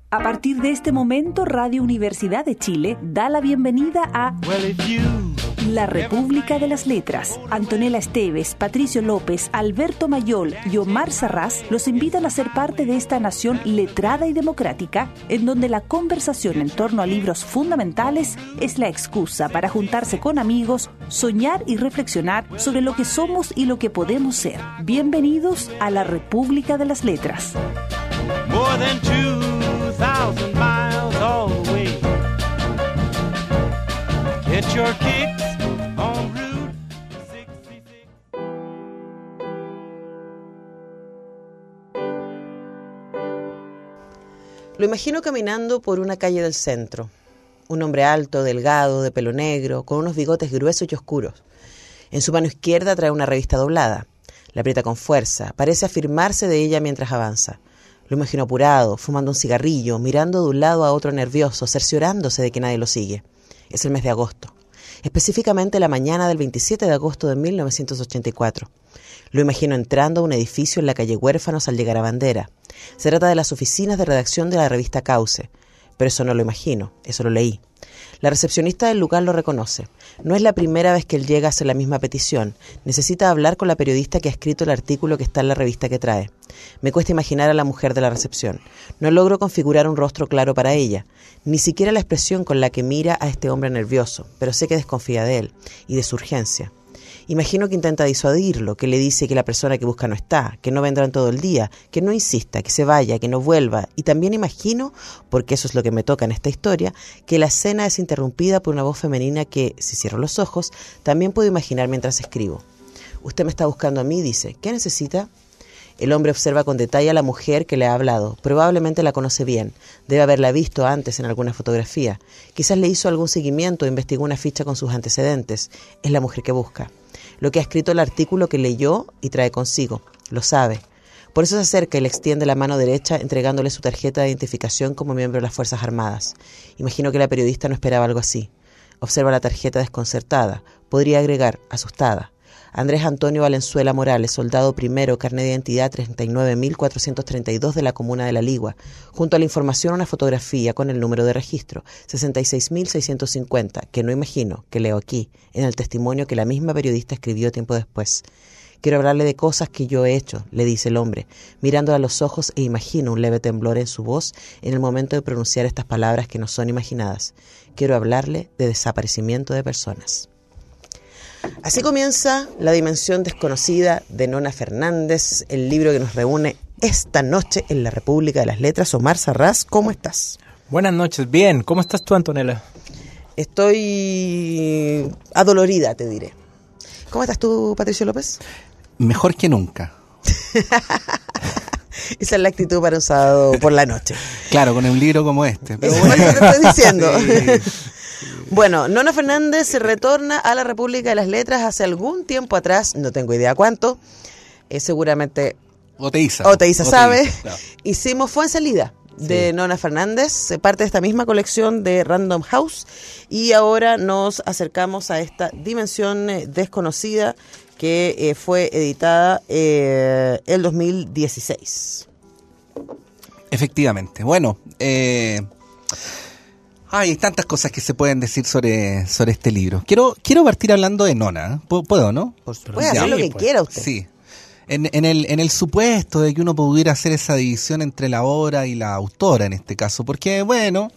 A partir de este momento, Radio Universidad de Chile da la bienvenida a La República de las Letras. Antonella Esteves, Patricio López, Alberto Mayol y Omar Sarraz los invitan a ser parte de esta nación letrada y democrática, en donde la conversación en torno a libros fundamentales es la excusa para juntarse con amigos, soñar y reflexionar sobre lo que somos y lo que podemos ser. Bienvenidos a La República de las Letras. More than 2,000 miles all the way. Get your kicks on Route 66. Lo imagino caminando por una calle del centro. Un hombre alto, delgado, de pelo negro, con unos bigotes gruesos y oscuros. En su mano izquierda trae una revista doblada. La aprieta con fuerza, parece afirmarse de ella mientras avanza. Lo imagino apurado, fumando un cigarrillo, mirando de un lado a otro nervioso, cerciorándose de que nadie lo sigue. Es el mes de agosto, específicamente la mañana del 27 de agosto de 1984. Lo imagino entrando a un edificio en la calle Huérfanos al llegar a Bandera. Se trata de las oficinas de redacción de la revista Cauce. Pero eso no lo imagino, eso lo leí. La recepcionista del lugar lo reconoce. No es la primera vez que él llega a hacer la misma petición. Necesita hablar con la periodista que ha escrito el artículo que está en la revista que trae. Me cuesta imaginar a la mujer de la recepción. No logro configurar un rostro claro para ella, ni siquiera la expresión con la que mira a este hombre nervioso, pero sé que desconfía de él y de su urgencia. Imagino que intenta disuadirlo, que le dice que la persona que busca no está, que no vendrá en todo el día, que no insista, que se vaya, que no vuelva. Y también imagino, porque eso es lo que me toca en esta historia, que la escena es interrumpida por una voz femenina que, si cierro los ojos, también puedo imaginar mientras escribo. Usted me está buscando a mí, dice. ¿Qué necesita? El hombre observa con detalle a la mujer que le ha hablado. Probablemente la conoce bien. Debe haberla visto antes en alguna fotografía. Quizás le hizo algún seguimiento o investigó una ficha con sus antecedentes. Es la mujer que busca. Lo que ha escrito el artículo que leyó y trae consigo. Lo sabe. Por eso se acerca y le extiende la mano derecha entregándole su tarjeta de identificación como miembro de las Fuerzas Armadas. Imagino que la periodista no esperaba algo así. Observa la tarjeta desconcertada. Podría agregar, asustada. Andrés Antonio Valenzuela Morales, soldado primero, carnet de identidad 39.432 de la comuna de La Ligua. Junto a la información una fotografía con el número de registro, 66.650, que no imagino, que leo aquí, en el testimonio que la misma periodista escribió tiempo después. Quiero hablarle de cosas que yo he hecho, le dice el hombre, mirándola a los ojos e imagino un leve temblor en su voz en el momento de pronunciar estas palabras que no son imaginadas. Quiero hablarle de desaparecimiento de personas. Así comienza La Dimensión Desconocida de Nona Fernández, el libro que nos reúne esta noche en La República de las Letras. Omar Sarraz, ¿cómo estás? Buenas noches, bien. ¿Cómo estás tú, Antonella? Estoy adolorida, te diré. ¿Cómo estás tú, Patricio López? Mejor que nunca. Esa es la actitud para un sábado por la noche. Claro, con un libro como este. Pero bueno, eso te estoy diciendo. Sí. Bueno, Nona Fernández se retorna a la República de las Letras hace algún tiempo atrás, no tengo idea cuánto, seguramente Oteiza sabe. Claro. Hicimos Fue en Salida de Nona Fernández, parte de esta misma colección de Random House, y ahora nos acercamos a esta Dimensión Desconocida que fue editada el 2016. Efectivamente. Bueno, hay tantas cosas que se pueden decir sobre este libro. Quiero partir hablando de Nona. ¿Puedo, no? Puede hacer lo que quiera usted. Sí. En el supuesto de que uno pudiera hacer esa división entre la obra y la autora en este caso, porque bueno,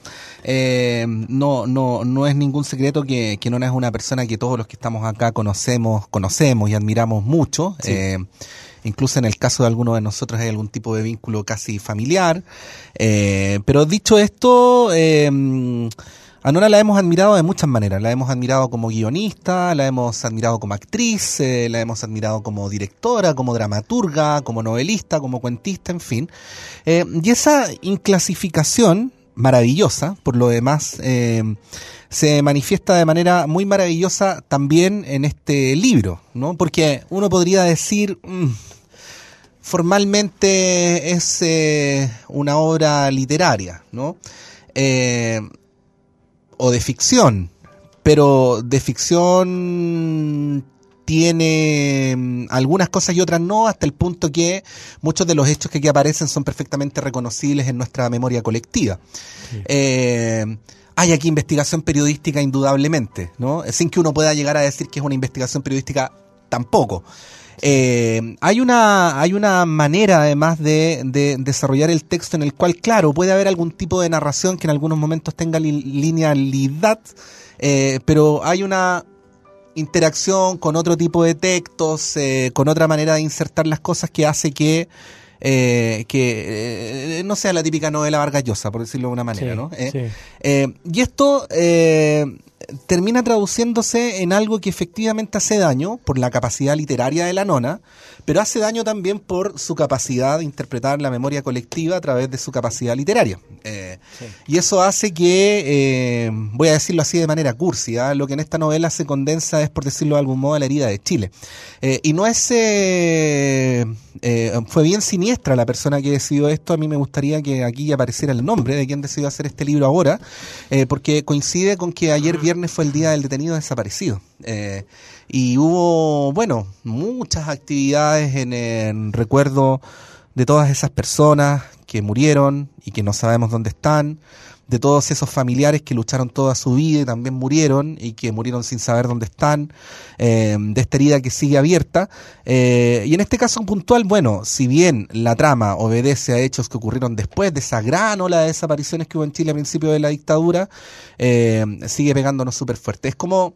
no es ningún secreto que Nona es una persona que todos los que estamos acá conocemos y admiramos mucho. Sí. Incluso en el caso de algunos de nosotros hay algún tipo de vínculo casi familiar. Pero dicho esto, a Nona la hemos admirado de muchas maneras. La hemos admirado como guionista, la hemos admirado como actriz, la hemos admirado como directora, como dramaturga, como novelista, como cuentista, en fin. Y esa inclasificación maravillosa, por lo demás, se manifiesta de manera muy maravillosa también en este libro, ¿no? Porque uno podría decir, formalmente es una obra literaria, ¿no? O de ficción, pero de ficción tiene algunas cosas y otras no, hasta el punto que muchos de los hechos que aquí aparecen son perfectamente reconocibles en nuestra memoria colectiva. Sí. Hay aquí investigación periodística indudablemente, ¿no? Sin que uno pueda llegar a decir que es una investigación periodística tampoco. Hay una manera además de desarrollar el texto en el cual, claro, puede haber algún tipo de narración que en algunos momentos tenga linealidad, pero hay una interacción con otro tipo de textos, con otra manera de insertar las cosas que hace que no sea la típica novela Vargas Llosa, por decirlo de una manera, sí, ¿no? Sí. Y esto termina traduciéndose en algo que efectivamente hace daño por la capacidad literaria de la nona, pero hace daño también por su capacidad de interpretar la memoria colectiva a través de su capacidad literaria. Sí. Y eso hace que, voy a decirlo así de manera cursi, lo que en esta novela se condensa es, por decirlo de algún modo, la herida de Chile. Y no es... fue bien siniestra la persona que decidió esto. A mí me gustaría que aquí apareciera el nombre de quien decidió hacer este libro ahora, porque coincide con que ayer viernes fue el día del detenido desaparecido. Y hubo, bueno, muchas actividades en recuerdo de todas esas personas que murieron y que no sabemos dónde están, de todos esos familiares que lucharon toda su vida y también murieron y que murieron sin saber dónde están, de esta herida que sigue abierta. Y en este caso puntual, bueno, si bien la trama obedece a hechos que ocurrieron después de esa gran ola de desapariciones que hubo en Chile a principios de la dictadura, sigue pegándonos súper fuerte. Es como...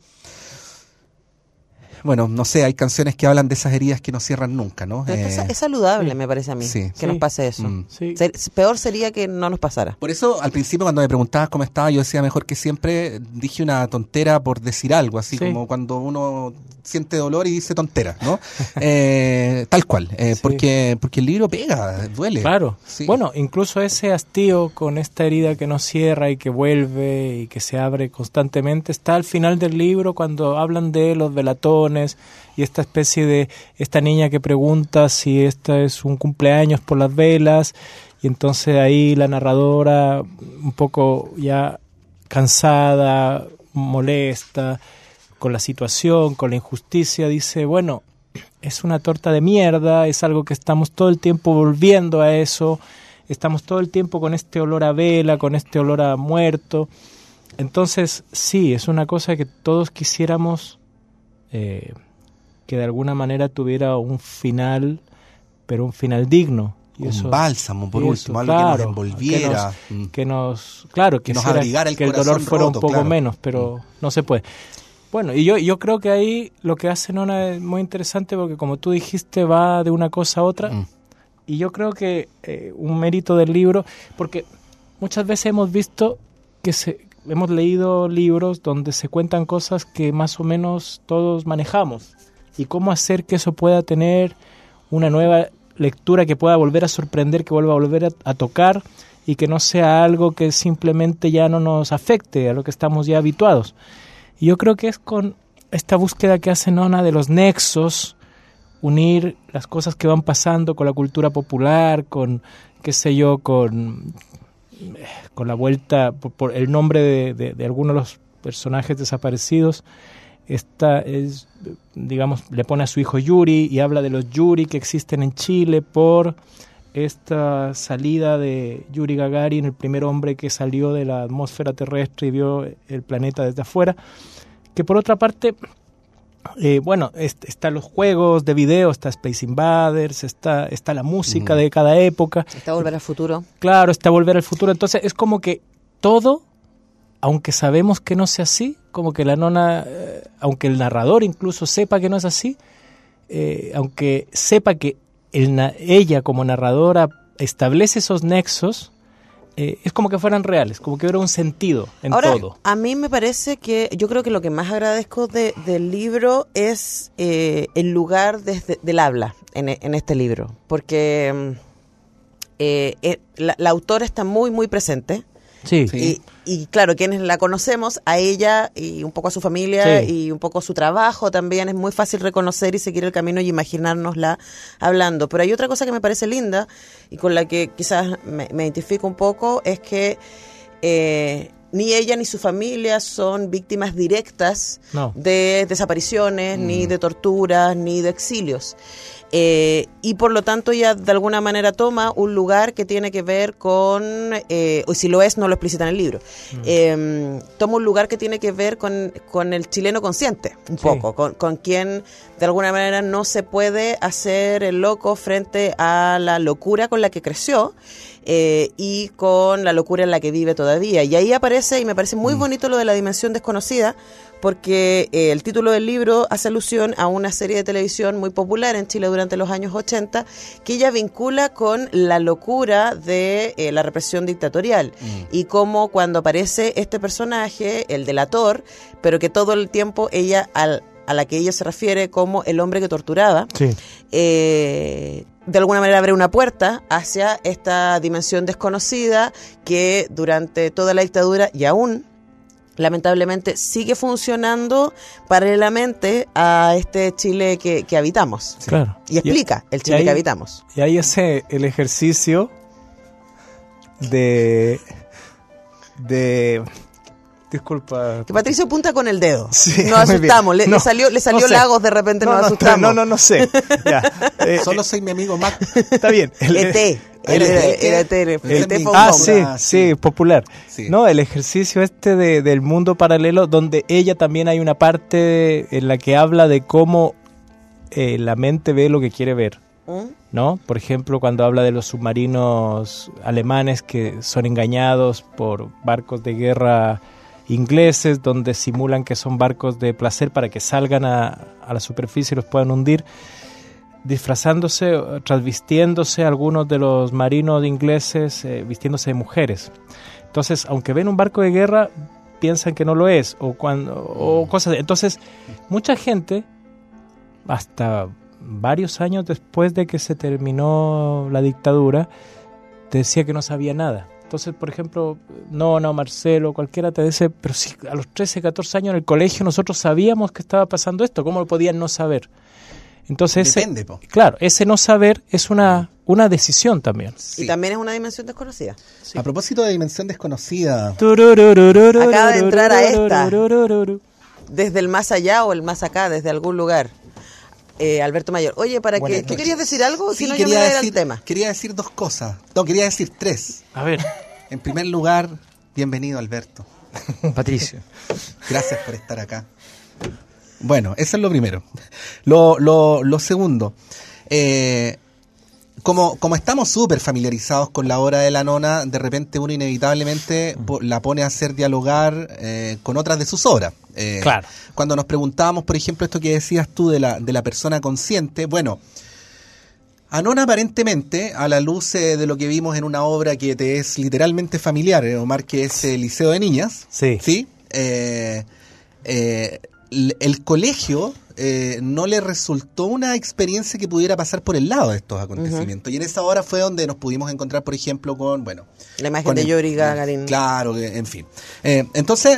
Bueno, no sé, hay canciones que hablan de esas heridas que no cierran nunca, ¿no? Es saludable, sí, me parece a mí, sí, que nos pase eso. Sí. Peor sería que no nos pasara. Por eso, al principio, cuando me preguntabas cómo estaba, yo decía mejor que siempre, dije una tontera por decir algo, así sí, como cuando uno siente dolor y dice tontera, ¿no? Tal cual, sí, porque el libro pega, duele. Claro, sí. Bueno, incluso ese hastío con esta herida que no cierra y que vuelve y que se abre constantemente, está al final del libro cuando hablan de los velatones y esta especie de esta niña que pregunta si esta es un cumpleaños por las velas, y entonces ahí la narradora, un poco ya cansada, molesta con la situación, con la injusticia, dice, bueno, es una torta de mierda, es algo que estamos todo el tiempo volviendo a eso, estamos todo el tiempo con este olor a vela, con este olor a muerto. Entonces sí, es una cosa que todos quisiéramos que de alguna manera tuviera un final, pero un final digno. Y un bálsamo, por último, algo claro, que nos envolviera. Que nos abrigara el que el dolor fuera roto, un poco claro, menos, pero no se puede. Bueno, y yo creo que ahí lo que hace Nona es muy interesante porque, como tú dijiste, va de una cosa a otra. Y yo creo que un mérito del libro, porque muchas veces hemos visto hemos leído libros donde se cuentan cosas que más o menos todos manejamos. Y cómo hacer que eso pueda tener una nueva lectura, que pueda volver a sorprender, que vuelva a volver a tocar y que no sea algo que simplemente ya no nos afecte a lo que estamos ya habituados. Y yo creo que es con esta búsqueda que hace Nona de los nexos, unir las cosas que van pasando con la cultura popular, con, qué sé yo, con la vuelta, por el nombre de algunos de los personajes desaparecidos. Esta es, digamos, le pone a su hijo Yuri y habla de los Yuri que existen en Chile por esta salida de Yuri Gagarin, el primer hombre que salió de la atmósfera terrestre y vio el planeta desde afuera. Que por otra parte, bueno, están los juegos de video, está Space Invaders, está la música de cada época. Está Volver al Futuro. Claro, está Volver al Futuro. Entonces es como que todo, aunque sabemos que no sea así, como que la Nona, aunque el narrador incluso sepa que no es así, aunque sepa que ella como narradora establece esos nexos, es como que fueran reales, como que hubiera un sentido en todo. A mí me parece que yo creo que lo que más agradezco del libro es el lugar del habla en este libro, porque la autora está muy, muy presente. Sí. Y claro, quienes la conocemos, a ella y un poco a su familia, sí, y un poco a su trabajo también, es muy fácil reconocer y seguir el camino y imaginárnosla hablando. Pero hay otra cosa que me parece linda y con la que quizás me identifico un poco, es que ni ella ni su familia son víctimas directas de desapariciones, ni de torturas, ni de exilios. Y por lo tanto ella de alguna manera toma un lugar que tiene que ver con, o si lo es, no lo explícita en el libro, toma un lugar que tiene que ver con el chileno consciente, un poco, con quien de alguna manera no se puede hacer el loco frente a la locura con la que creció, y con la locura en la que vive todavía. Y ahí aparece, y me parece muy bonito lo de la dimensión desconocida, porque el título del libro hace alusión a una serie de televisión muy popular en Chile durante los años 80, que ella vincula con la locura de la represión dictatorial, y cómo cuando aparece este personaje, el delator, pero que todo el tiempo ella, a la que ella se refiere como el hombre que torturaba, de alguna manera abre una puerta hacia esta dimensión desconocida que durante toda la dictadura y aún lamentablemente sigue funcionando paralelamente a este Chile que habitamos. Claro. Y explica el Chile que habitamos. Y ahí el ejercicio de disculpa. Que Patricio apunta con el dedo. Sí, nos asustamos. Le salió Lagos de Lagos, nos asustamos. No sé. Ya. Solo soy mi amigo Mac. Está bien. ET. Sí, popular. Sí. No, el ejercicio del mundo paralelo, donde ella también hay una parte en la que habla de cómo la mente ve lo que quiere ver, ¿no? Por ejemplo, cuando habla de los submarinos alemanes que son engañados por barcos de guerra ingleses, donde simulan que son barcos de placer para que salgan a la superficie y los puedan hundir, disfrazándose, transvistiéndose algunos de los marinos ingleses, vistiéndose de mujeres. Entonces, aunque ven un barco de guerra, piensan que no lo es, o cosas. Entonces, mucha gente, hasta varios años después de que se terminó la dictadura, decía que no sabía nada. Entonces, por ejemplo, Marcelo, cualquiera te dice, pero si a los 13, 14 años en el colegio nosotros sabíamos que estaba pasando esto, ¿cómo lo podían no saber? Entonces, ese no saber es una decisión también. Sí. Y también es una dimensión desconocida. Sí. A propósito de dimensión desconocida, acaba de entrar a esta, desde el más allá o el más acá, desde algún lugar. Alberto Mayor. Oye, ¿tú querías decir algo? Sí, si no, yo me voy a ir al tema. Quería decir dos cosas. No, quería decir tres. A ver. En primer lugar, bienvenido, Alberto. Patricio. Gracias por estar acá. Bueno, eso es lo primero. Lo segundo, como estamos súper familiarizados con la obra de la nona, de repente uno inevitablemente la pone a hacer dialogar con otras de sus obras. Claro. Cuando nos preguntábamos, por ejemplo, esto que decías tú de la persona consciente, bueno, Anona aparentemente, a la luz de lo que vimos en una obra que te es literalmente familiar, Omar, que es el Liceo de Niñas, ¿sí? El colegio no le resultó una experiencia que pudiera pasar por el lado de estos acontecimientos. Y en esa hora fue donde nos pudimos encontrar, por ejemplo, con, la imagen de Yuri Gagarin. Claro, en fin. Entonces,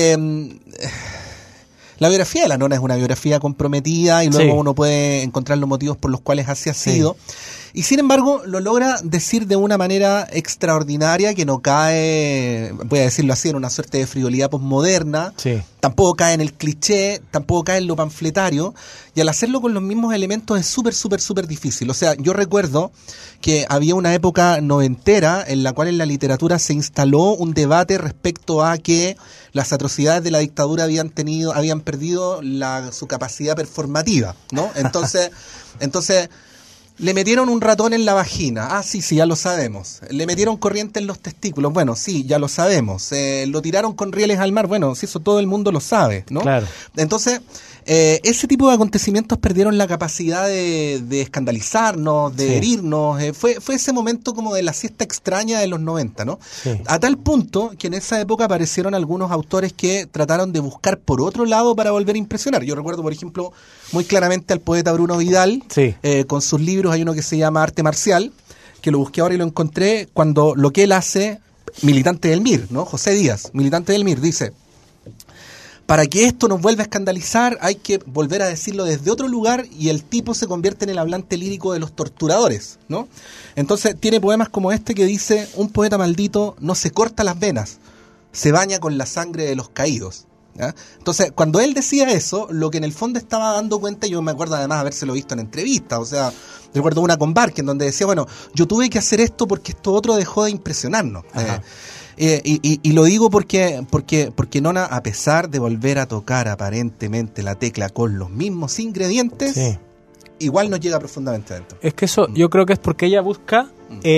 la biografía de la nona es una biografía comprometida y luego uno puede encontrar los motivos por los cuales así ha sido. Y sin embargo, lo logra decir de una manera extraordinaria que no cae, voy a decirlo así, en una suerte de frivolidad posmoderna. Sí. Tampoco cae en el cliché, tampoco cae en lo panfletario. Y al hacerlo con los mismos elementos es súper difícil. O sea, yo recuerdo que había una época noventera en la cual en la literatura se instaló un debate respecto a que las atrocidades de la dictadura habían perdido su capacidad performativa, ¿no? Entonces le metieron un ratón en la vagina. Ah, sí, ya lo sabemos. Le metieron corriente en los testículos. Bueno, sí, ya lo sabemos. Lo tiraron con rieles al mar. Bueno, sí, eso todo el mundo lo sabe, ¿no? Claro. Entonces, ese tipo de acontecimientos perdieron la capacidad de escandalizarnos, de herirnos. Fue ese momento como de la siesta extraña de los 90, ¿no? Sí. A tal punto que en esa época aparecieron algunos autores que trataron de buscar por otro lado para volver a impresionar. Yo recuerdo, por ejemplo, muy claramente al poeta Bruno Vidal, con sus libros. Hay uno que se llama Arte Marcial, que lo busqué ahora y lo encontré, cuando lo que él hace, militante del MIR, ¿no? José Díaz, militante del MIR, dice: para que esto nos vuelva a escandalizar hay que volver a decirlo desde otro lugar, y el tipo se convierte en el hablante lírico de los torturadores, ¿no? Entonces tiene poemas como este que dice: un poeta maldito no se corta las venas, se baña con la sangre de los caídos. ¿Ya? Entonces, cuando él decía eso, lo que en el fondo estaba dando cuenta, yo me acuerdo además habérselo visto en entrevistas, o sea, recuerdo una con Barker donde decía, bueno, yo tuve que hacer esto porque esto otro dejó de impresionarnos. Y lo digo porque Nona, a pesar de volver a tocar aparentemente la tecla con los mismos ingredientes, sí, igual nos llega profundamente adentro. Es que eso yo creo que es porque ella busca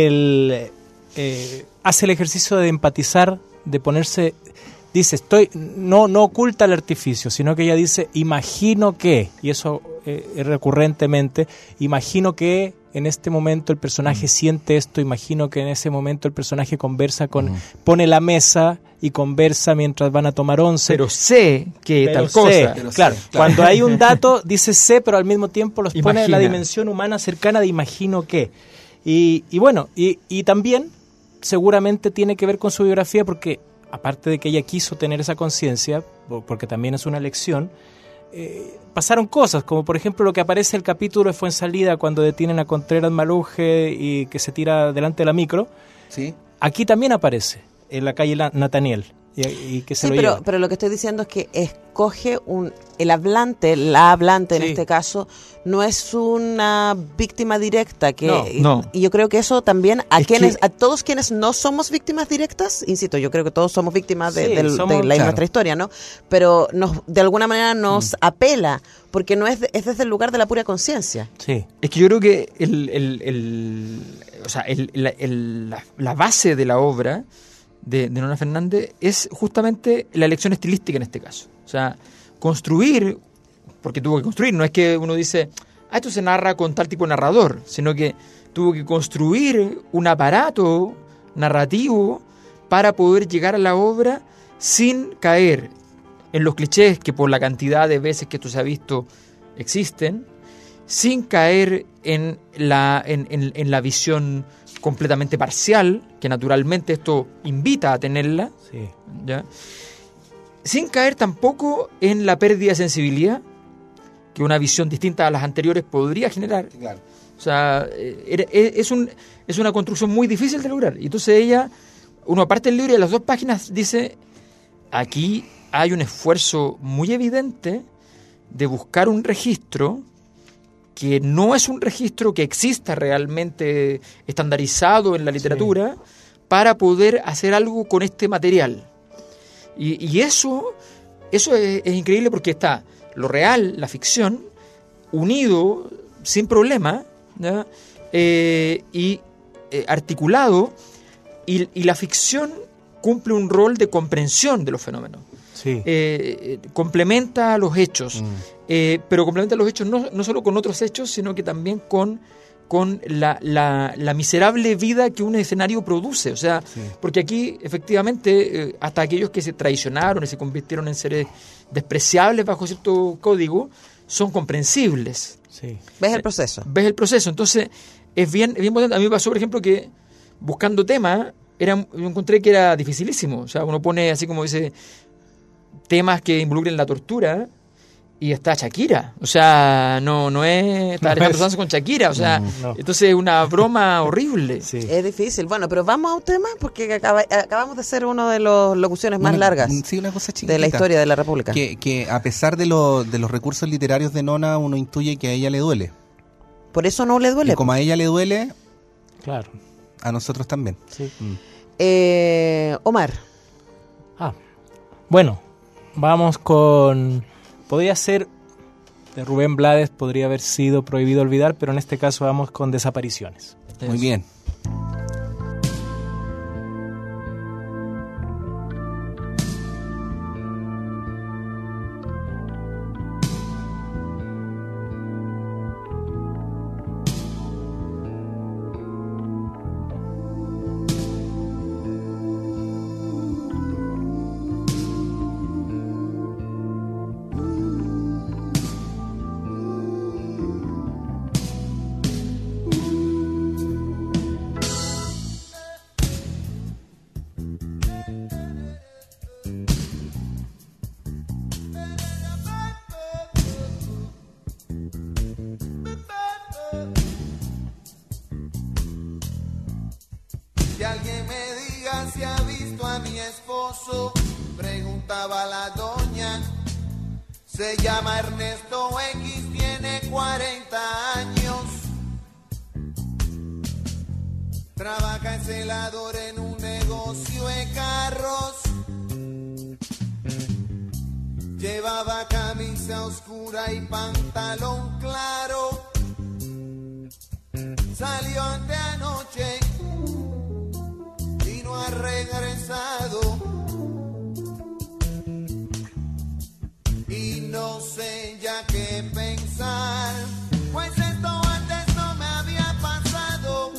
hace el ejercicio de empatizar, de ponerse... Dice, no oculta el artificio, sino que ella dice, imagino que, y eso recurrentemente, imagino que en este momento el personaje siente esto, imagino que en ese momento el personaje conversa pone la mesa y conversa mientras van a tomar once. Pero sé que tal cosa. Claro, cuando hay un dato, dice sé, pero al mismo tiempo los pone en la dimensión humana cercana de imagino que. Y bueno, y también seguramente tiene que ver con su biografía porque... aparte de que ella quiso tener esa conciencia, porque también es una lección, pasaron cosas, como por ejemplo lo que aparece en el capítulo de Fuensalida cuando detienen a Contreras Maluje y que se tira delante de la micro. ¿Sí? Aquí también aparece, en la calle Nataniel, y que se lo lleva. Pero lo que estoy diciendo es que escoge la hablante en este caso, no es una víctima directa. No. Y yo creo que eso también, a todos quienes no somos víctimas directas, insisto, yo creo que todos somos víctimas de nuestra historia, ¿no? Pero de alguna manera nos apela, porque no es desde el lugar de la pura conciencia. Sí. Es que yo creo que la base de la obra de Nona Fernández es justamente la elección estilística en este caso. O sea, construir, porque tuvo que construir, no es que uno dice, esto se narra con tal tipo de narrador, sino que tuvo que construir un aparato narrativo para poder llegar a la obra sin caer en los clichés que por la cantidad de veces que esto se ha visto existen, sin caer en la visión completamente parcial, que naturalmente esto invita a tenerla, sí, ¿ya? Sin caer tampoco en la pérdida de sensibilidad que una visión distinta a las anteriores podría generar. Claro. O sea, es una construcción muy difícil de lograr. Y entonces uno aparte del libro de las 2 páginas dice, aquí hay un esfuerzo muy evidente de buscar un registro que no es un registro que exista realmente estandarizado en la literatura, sí, para poder hacer algo con este material. Y eso es increíble porque está lo real, la ficción, unido sin problema, ¿ya? Articulado, y la ficción cumple un rol de comprensión de los fenómenos. Sí. Complementa los hechos, pero complementa los hechos no solo con otros hechos, sino que también con la miserable vida que un escenario produce. O sea, sí, porque aquí efectivamente hasta aquellos que se traicionaron y se convirtieron en seres despreciables bajo cierto código son comprensibles. Sí. ¿Ves el proceso? Ves el proceso. Entonces es bien potente. A mí me pasó, por ejemplo, que buscando temas yo encontré que era dificilísimo. O sea, uno pone así como dice temas que involucren la tortura y está Shakira. O sea, no es... Está Alejandro Sanz con Shakira. O sea, no. Entonces es una broma horrible. Sí. Es difícil. Bueno, pero vamos a un tema porque acabamos de ser una de las locuciones más largas, sí, una cosa chiquitita, de la historia de la República. Que a pesar de los recursos literarios de Nona, uno intuye que a ella le duele. Por eso no le duele. Y como a ella le duele, claro, a nosotros también. Sí. Omar. Bueno, vamos con... Podría ser de Rubén Blades, podría haber sido Prohibido olvidar, pero en este caso vamos con Desapariciones. Muy bien. Que alguien me diga si ha visto a mi esposo? Preguntaba la doña. Se llama Ernesto X, tiene 40 años. Trabaja en celador en un negocio de carros. Llevaba camisa oscura y pantalón claro. Salió anteanoche y no ha regresado. Y no sé ya qué pensar, pues esto antes no me había pasado.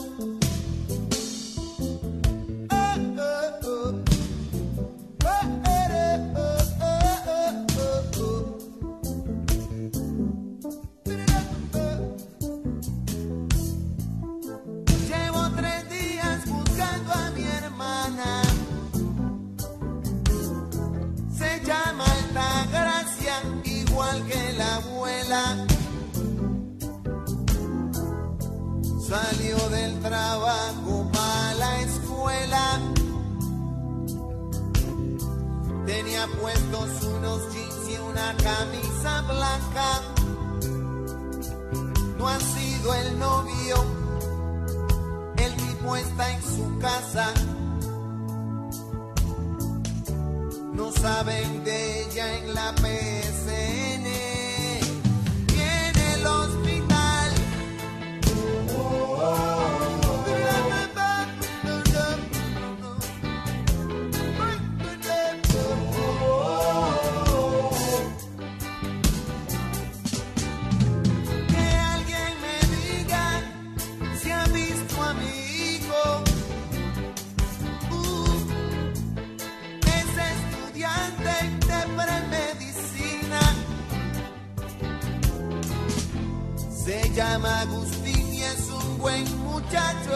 Llevo 3 días buscando a mi hermana. Se llama Altagracia, igual que la abuela. Salió del trabajo para la escuela. Tenía puestos unos jeans y una camisa blanca. No ha sido el novio, el tipo está en su casa. No saben de ella en la PSN y en el hospital. Que alguien me diga si ha visto a mi hijo. Es estudiante de premedicina. Se llama Agustín y es un buen muchacho.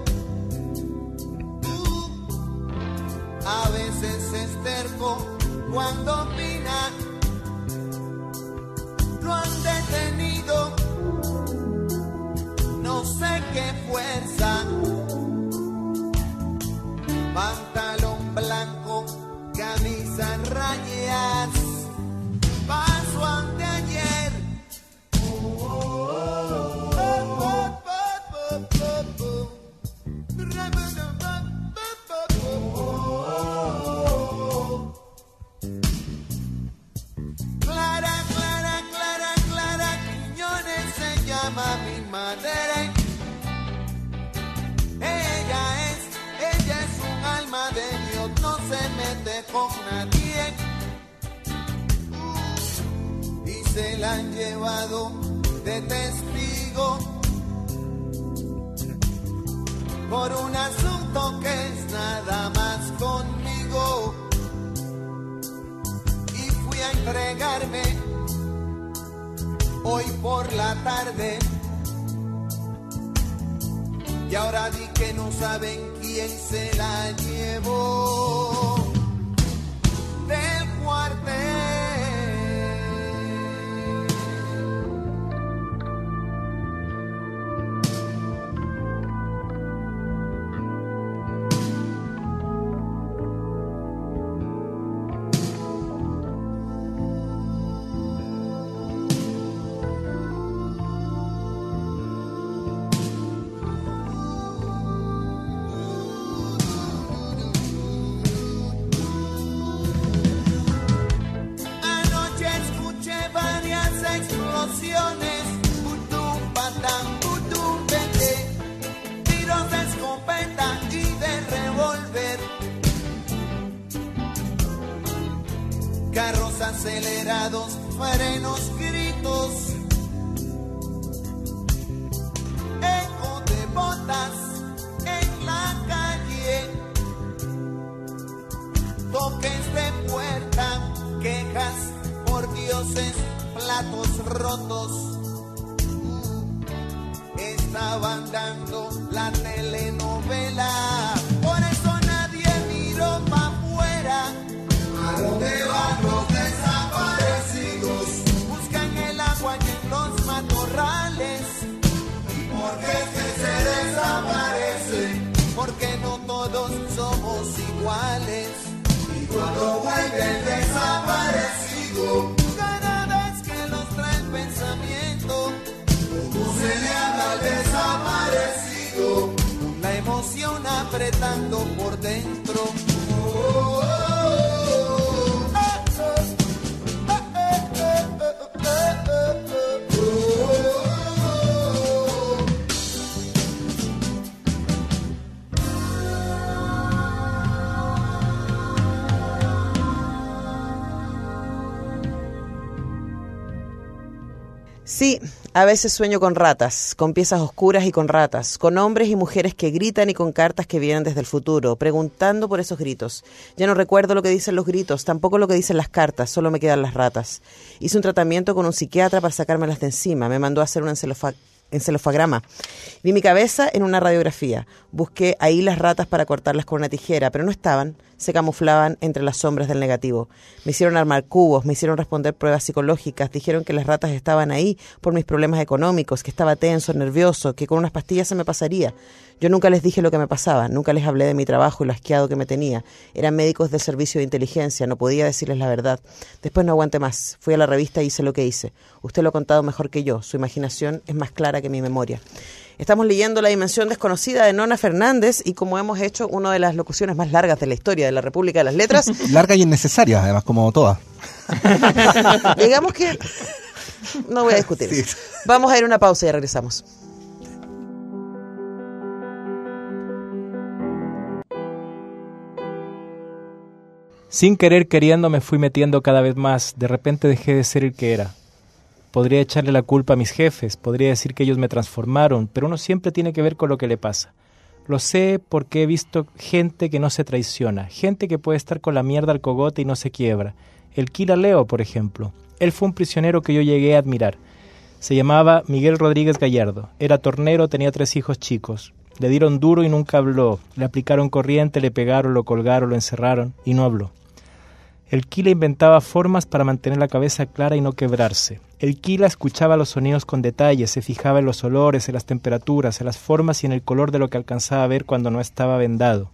A veces es terco cuando opina. Lo han detenido, no sé qué fuerza. Pantalón blanco, camisa rayas. Pasó anteayer. Clara, Clara, Clara, Clara Quiñones se llama mi madre. Ella es un alma de Dios, no se mete con nadie. Y se la han llevado de testigo por un asunto que es nada más conmigo. Y fui a entregarme hoy por la tarde. Y ahora di que no saben quién se la llevó del cuartel. Explosiones, putum, patam, putum, vete, tiros de escopeta y de revólver, carros acelerados, frenos, gritos, eco de botas en la calle, toques de puerta, quejas por dioses, platos rotos. Estaban dando la telenovela, por eso nadie miró pa' afuera. ¿A dónde van los desaparecidos? Buscan el agua y en los matorrales. ¿Y por qué es que se desaparecen? Porque no todos somos iguales. apretando por dentro. Sí, a veces sueño con ratas, con piezas oscuras y con ratas, con hombres y mujeres que gritan y con cartas que vienen desde el futuro, preguntando por esos gritos. Ya no recuerdo lo que dicen los gritos, tampoco lo que dicen las cartas, solo me quedan las ratas. Hice un tratamiento con un psiquiatra para sacármelas de encima, me mandó a hacer un encefalograma. Vi mi cabeza en una radiografía. Busqué ahí las ratas para cortarlas con una tijera, pero no estaban. Se camuflaban entre las sombras del negativo. Me hicieron armar cubos, me hicieron responder pruebas psicológicas. Dijeron que las ratas estaban ahí por mis problemas económicos, que estaba tenso, nervioso, que con unas pastillas se me pasaría. Yo nunca les dije lo que me pasaba, nunca les hablé de mi trabajo y lo asqueado que me tenía. Eran médicos del servicio de inteligencia, no podía decirles la verdad. Después no aguanté más. Fui a la revista y hice lo que hice. Usted lo ha contado mejor que yo. Su imaginación es más clara que mi memoria. Estamos leyendo La dimensión desconocida de Nona Fernández y como hemos hecho, una de las locuciones más largas de la historia de la República de las Letras. Larga y innecesaria, además, como todas. Digamos que no voy a discutir Sí. eso. Vamos a ir a una pausa y ya regresamos. Sin querer queriendo me fui metiendo cada vez más. De repente dejé de ser el que era. Podría echarle la culpa a mis jefes, podría decir que ellos me transformaron, pero uno siempre tiene que ver con lo que le pasa. Lo sé porque he visto gente que no se traiciona, gente que puede estar con la mierda al cogote y no se quiebra. El Kila Leo, por ejemplo. Él fue un prisionero que yo llegué a admirar. Se llamaba Miguel Rodríguez Gallardo. Era tornero, tenía 3 hijos chicos. Le dieron duro y nunca habló. Le aplicaron corriente, le pegaron, lo colgaron, lo encerraron y no habló. El Kila inventaba formas para mantener la cabeza clara y no quebrarse. El Kila escuchaba los sonidos con detalle, se fijaba en los olores, en las temperaturas, en las formas y en el color de lo que alcanzaba a ver cuando no estaba vendado.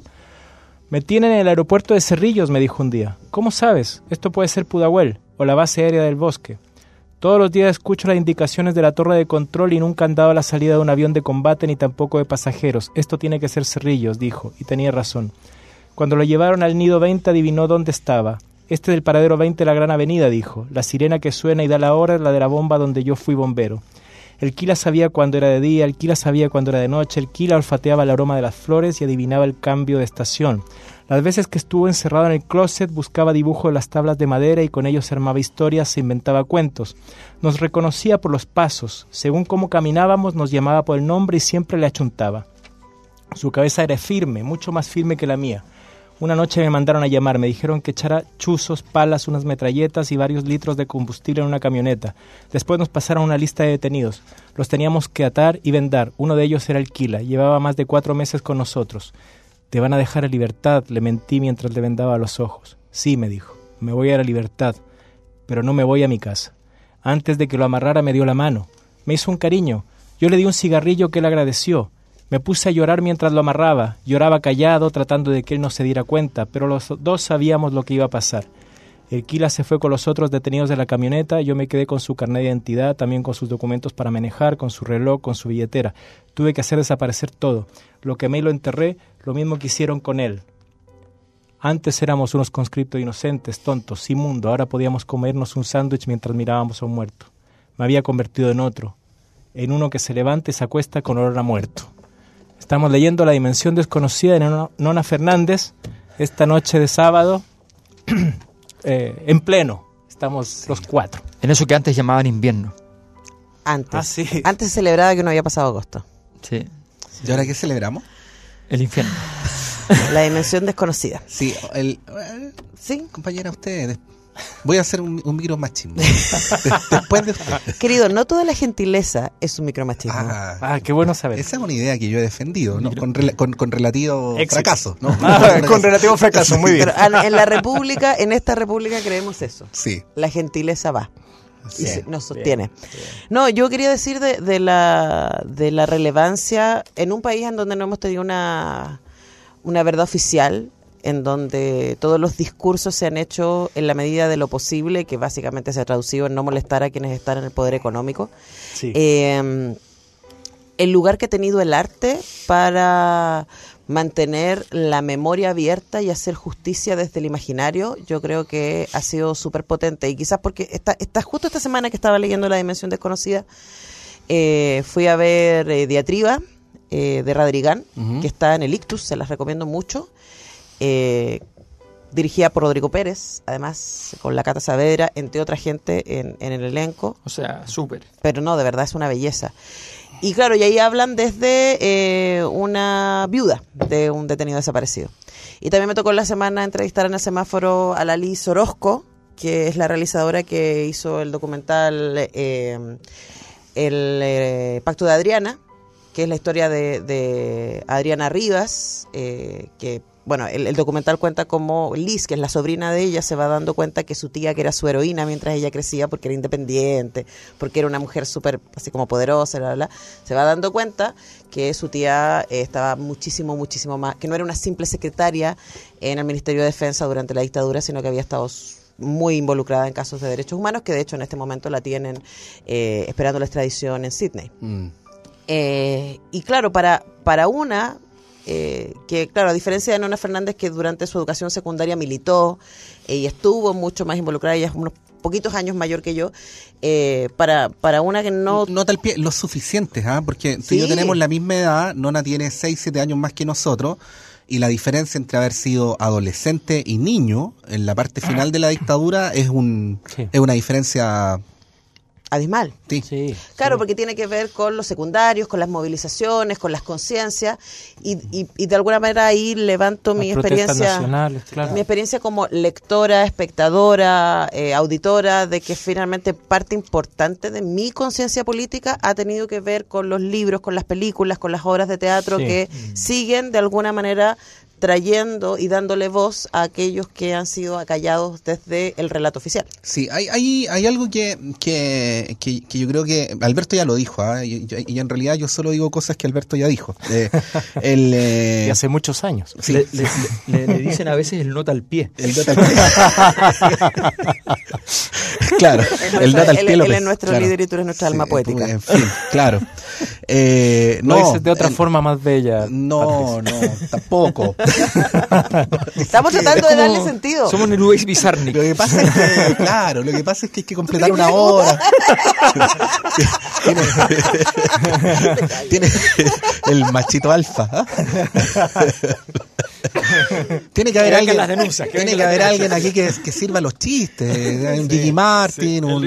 Me tienen en el aeropuerto de Cerrillos, me dijo un día. ¿Cómo sabes? Esto puede ser Pudahuel o la base aérea del Bosque. Todos los días escucho las indicaciones de la torre de control y nunca han dado la salida de un avión de combate ni tampoco de pasajeros. Esto tiene que ser Cerrillos, dijo, y tenía razón. Cuando lo llevaron al nido 20 adivinó dónde estaba. Este del paradero 20 de la Gran Avenida, dijo. La sirena que suena y da la hora es la de la bomba donde yo fui bombero. El Kila sabía cuándo era de día, el Kila sabía cuándo era de noche, el Kila olfateaba el aroma de las flores y adivinaba el cambio de estación. Las veces que estuvo encerrado en el closet buscaba dibujo de las tablas de madera y con ellos se armaba historias, se inventaba cuentos. Nos reconocía por los pasos. Según cómo caminábamos nos llamaba por el nombre y siempre le achuntaba. Su cabeza era firme, mucho más firme que la mía. Una noche me mandaron a llamar, me dijeron que echara chuzos, palas, unas metralletas y varios litros de combustible en una camioneta. Después nos pasaron una lista de detenidos. Los teníamos que atar y vendar. Uno de ellos era el Kila, llevaba más de 4 meses con nosotros. Te van a dejar a libertad, le mentí mientras le vendaba los ojos. Sí, me dijo, me voy a la libertad, pero no me voy a mi casa. Antes de que lo amarrara me dio la mano. Me hizo un cariño. Yo le di un cigarrillo que él agradeció. Me puse a llorar mientras lo amarraba. Lloraba callado, tratando de que él no se diera cuenta, pero los dos sabíamos lo que iba a pasar. El Kila se fue con los otros detenidos de la camioneta, yo me quedé con su carnet de identidad, también con sus documentos para manejar, con su reloj, con su billetera. Tuve que hacer desaparecer todo. Lo quemé y lo enterré, lo mismo que hicieron con él. Antes éramos unos conscriptos inocentes, tontos, sin mundo, ahora podíamos comernos un sándwich mientras mirábamos a un muerto. Me había convertido en otro, en uno que se levanta y se acuesta con olor a muerto. Estamos leyendo La dimensión desconocida de Nona Fernández, esta noche de sábado, en pleno. Estamos los 4. En eso que antes llamaban invierno. Antes. Ah, sí. Antes se celebraba que no había pasado agosto. Sí. ¿Y ahora qué celebramos? El infierno. La dimensión desconocida. Sí, ¿Sí? compañera, usted. Voy a hacer un micromachismo. Después de usted. Querido, no toda la gentileza es un micromachismo. Ah, qué bueno saber. Esa es una idea que yo he defendido, ¿no? Con relativo Éxito. fracaso, ¿no? Con relativo fracaso, muy bien. Pero en la República, en esta República creemos eso. Sí. La gentileza va. Y Sí. nos sostiene. No, yo quería decir de la relevancia en un país en donde no hemos tenido una verdad oficial, en donde todos los discursos se han hecho en la medida de lo posible, que básicamente se ha traducido en no molestar a quienes están en el poder económico. Sí. El lugar que ha tenido el arte para mantener la memoria abierta y hacer justicia desde el imaginario, yo creo que ha sido súper potente. Y quizás porque justo esta semana que estaba leyendo La Dimensión Desconocida, fui a ver Diatriba de Radrigán, que está en el Ictus, se las recomiendo mucho. Dirigida por Rodrigo Pérez, además con la Cata Saavedra, entre otra gente en el elenco. O sea, súper. Pero no, de verdad es una belleza. Y claro, y ahí hablan desde una viuda de un detenido desaparecido. Y también me tocó en la semana entrevistar en el semáforo a Lali Orozco, que es la realizadora que hizo el documental El Pacto de Adriana, que es la historia de Adriana Rivas, que... Bueno, el documental cuenta cómo Liz, que es la sobrina de ella, se va dando cuenta que su tía, que era su heroína mientras ella crecía, porque era independiente, porque era una mujer súper, así como poderosa, bla, bla, bla, se va dando cuenta que su tía estaba muchísimo más, que no era una simple secretaria en el Ministerio de Defensa durante la dictadura, sino que había estado muy involucrada en casos de derechos humanos, que de hecho en este momento la tienen esperando la extradición en Sydney. Y claro, para una... que claro, a diferencia de Nona Fernández, que durante su educación secundaria militó y estuvo mucho más involucrada, ella es unos poquitos años mayor que yo, para una que no... Nota el pie, lo suficientes, porque tú y yo tenemos la misma edad, Nona tiene 6, 7 años más que nosotros, y la diferencia entre haber sido adolescente y niño en la parte final de la dictadura es una diferencia... abismal. Sí. Claro, porque tiene que ver con los secundarios, con las movilizaciones, con las conciencias, y de alguna manera ahí levanto mi experiencia, mi experiencia como lectora, espectadora, auditora, de que finalmente parte importante de mi conciencia política ha tenido que ver con los libros, con las películas, con las obras de teatro que siguen de alguna manera trayendo y dándole voz a aquellos que han sido acallados desde el relato oficial. Sí, hay algo que yo creo que Alberto ya lo dijo, y en realidad yo solo digo cosas que Alberto ya dijo. Y hace muchos años. Sí. Le dicen a veces el nota al pie. El nota al pie. Claro, el nota al pie. Él es nuestro líder y tú eres nuestra alma poética. En fin, claro. Lo dices de otra forma más bella. No, tampoco. Estamos tratando de darle sentido. Somos Neruda Bizarnik. Lo que pasa es que hay que completar una hora. Tiene el machito alfa. Tiene que haber alguien. Las denuncias, tiene que haber alguien aquí que sirva los chistes. Un Gigi Martin, un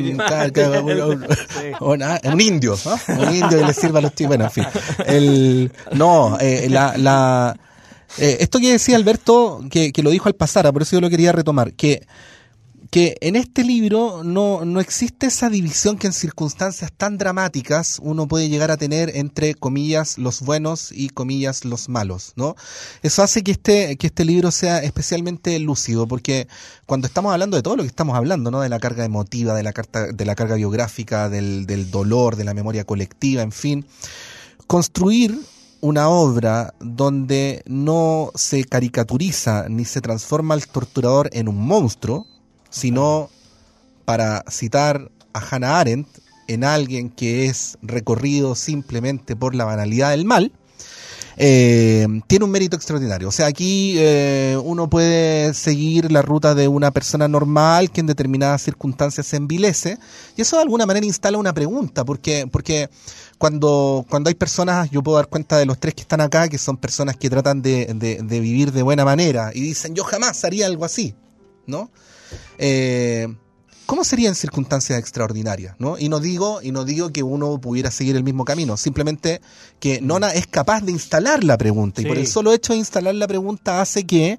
indio, un indio que le sirva los chistes. Bueno, en fin. Esto que decía Alberto, que lo dijo al pasar, por eso yo lo quería retomar, que en este libro no existe esa división que en circunstancias tan dramáticas uno puede llegar a tener entre, comillas, los buenos y, comillas, los malos, ¿no? Eso hace que este libro sea especialmente lúcido, porque cuando estamos hablando de todo lo que estamos hablando, ¿no? De la carga emotiva, de la carga biográfica, del dolor, de la memoria colectiva, en fin, construir una obra donde no se caricaturiza ni se transforma al torturador en un monstruo, sino, para citar a Hannah Arendt, en alguien que es recorrido simplemente por la banalidad del mal, tiene un mérito extraordinario. O sea, aquí uno puede seguir la ruta de una persona normal que en determinadas circunstancias se envilece, y eso de alguna manera instala una pregunta, porque cuando hay personas, yo puedo dar cuenta de los tres que están acá, que son personas que tratan de vivir de buena manera, y dicen, yo jamás haría algo así, ¿no? ¿Cómo sería en circunstancias extraordinarias, ¿no? Y no digo que uno pudiera seguir el mismo camino, simplemente que Nona es capaz de instalar la pregunta, y por el solo hecho de instalar la pregunta hace que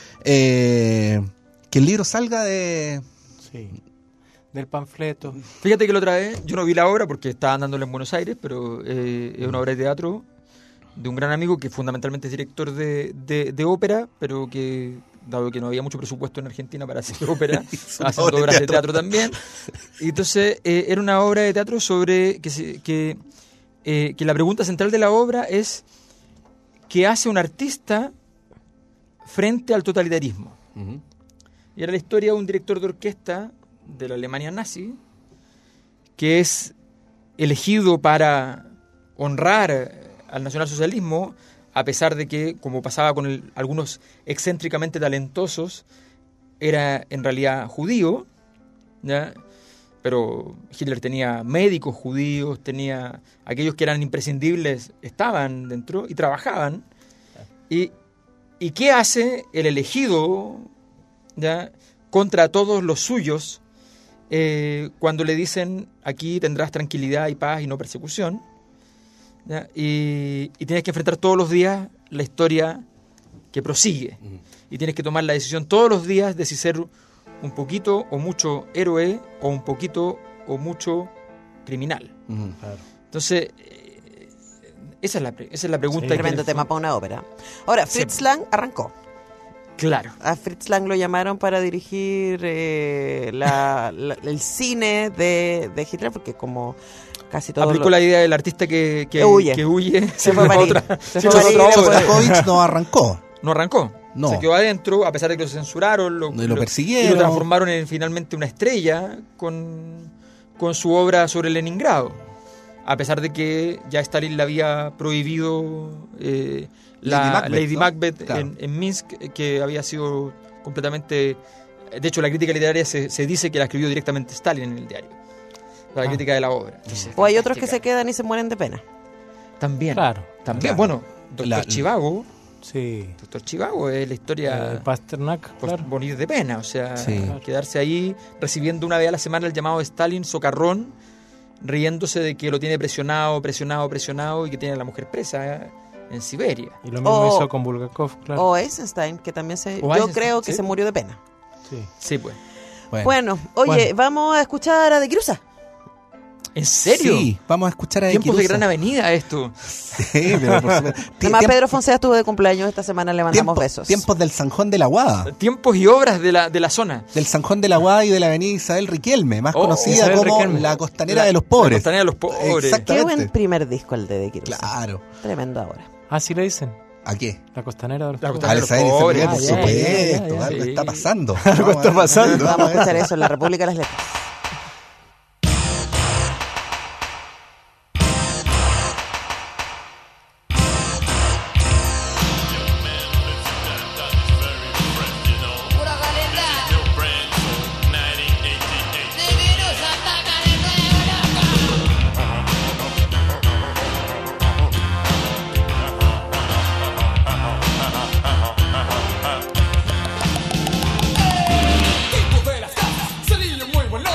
el libro salga del panfleto. Fíjate que la otra vez, yo no vi la obra porque estaba dándole en Buenos Aires, pero es una obra de teatro de un gran amigo que fundamentalmente es director de ópera, pero que, dado que no había mucho presupuesto en Argentina para hacer ópera, haciendo obras de teatro también. Y entonces era una obra de teatro sobre que la pregunta central de la obra es ¿qué hace un artista frente al totalitarismo? Uh-huh. Y era la historia de un director de orquesta de la Alemania nazi que es elegido para honrar al nacionalsocialismo a pesar de que, como pasaba con algunos excéntricamente talentosos, era en realidad judío, ¿ya? Pero Hitler tenía médicos judíos, tenía aquellos que eran imprescindibles, estaban dentro y trabajaban. ¿Y qué hace el elegido, ¿ya?, contra todos los suyos cuando le dicen aquí tendrás tranquilidad y paz y no persecución? ¿Ya? Y tienes que enfrentar todos los días la historia que prosigue. Y tienes que tomar la decisión todos los días de si ser un poquito o mucho héroe o un poquito o mucho criminal. Claro. Entonces, esa es la pregunta. Sí, tremendo tema para una ópera. Ahora, Fritz Lang arrancó. Claro. A Fritz Lang lo llamaron para dirigir el cine de Hitler, porque como casi todo aplicó la idea del artista que huye se fue a París. Se fue a otra obra. Shostakovich no arrancó. No arrancó. No. Se quedó adentro, a pesar de que lo censuraron, lo persiguieron. Y lo transformaron en finalmente una estrella con su obra sobre Leningrado. A pesar de que ya Stalin le había prohibido Lady Macbeth, claro, en Minsk, que había sido completamente... De hecho, la crítica literaria se dice que la escribió directamente Stalin en el diario. La crítica de la obra. Entonces, o hay otros que se quedan y se mueren de pena. También. Claro. También. Bueno, Doctor Chivago... Sí. Doctor Chivago es la historia Pasternak, claro, morir de pena, o sea, sí, quedarse ahí recibiendo una vez a la semana el llamado de Stalin, socarrón, riéndose de que lo tiene presionado y que tiene a la mujer presa en Siberia. Y lo mismo hizo con Bulgakov, claro. O Eisenstein, que también yo creo que se murió de pena. Sí, pues. Bueno, oye, vamos a escuchar a De Cruza. ¿En serio? Sí, vamos a escuchar a Tiempos de Gran Avenida esto. Sí, pero por supuesto. Además, Pedro Fonseca estuvo de cumpleaños esta semana, le mandamos besos. Tiempos del Zanjón de la Guada. Tiempos y obras de la zona. Del Zanjón de la Guada y de la avenida Isabel Riquelme, más conocida Isabel como Riquelme, la Costanera de los Pobres. La Costanera de los Pobres. Exactamente. Qué buen primer disco el de Cruza. Claro. Tremendo ahora. ¿Sí le dicen? ¿A qué? La Costanera de los Pobres. Por supuesto. Algo está pasando. Algo está pasando. Vamos a escuchar eso en la República de las Letras. Muy buena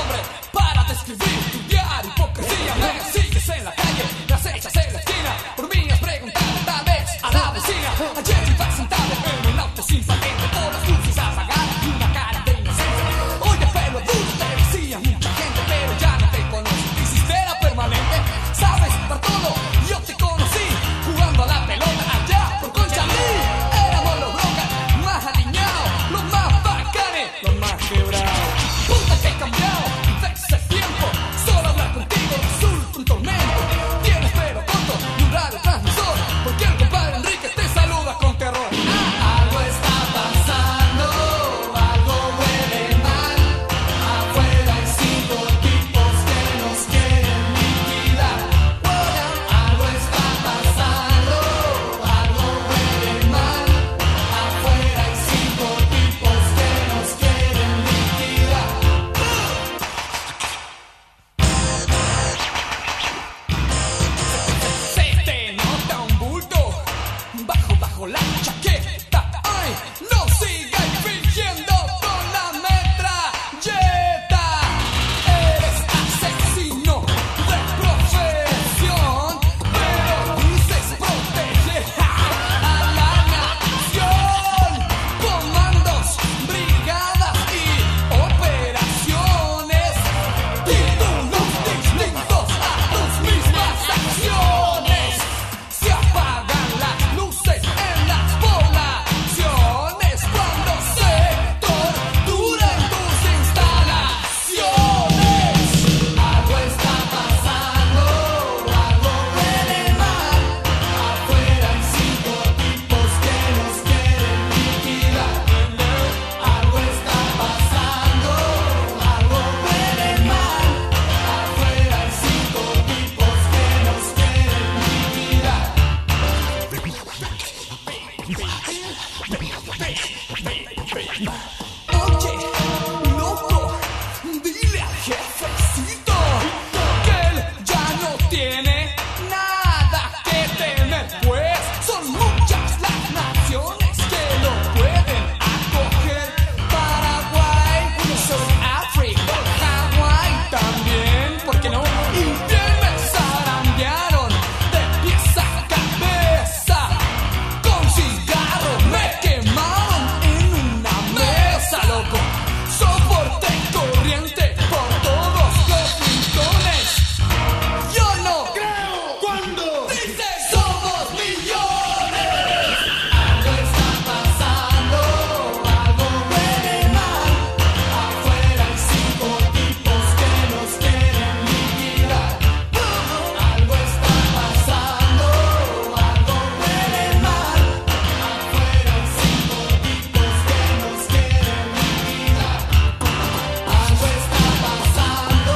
Oye, loco, dile al jefecito que él ya no tiene nada que temer, pues son muchas las naciones que lo pueden acoger. Paraguay, Sudáfrica, Hawái también, ¿por qué no? Y bien me zarandearon de pies a cabeza, con cigarros me quemaron en una mesa, loco. Soporté corriente por todos los rincones. Yo no creo cuando dice somos millones. Algo está pasando, algo huele mal. Afuera hay 5 tipos que nos quieren liquidar. Algo está pasando, algo huele mal. Afuera hay 5 tipos que nos quieren liquidar. Algo está pasando,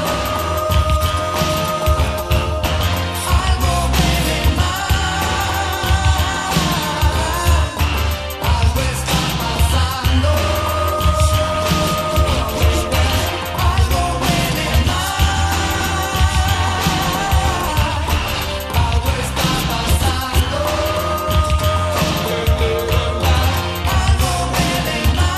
algo huele mal. Algo está pasando, algo huele mal. Algo está pasando, algo huele mal.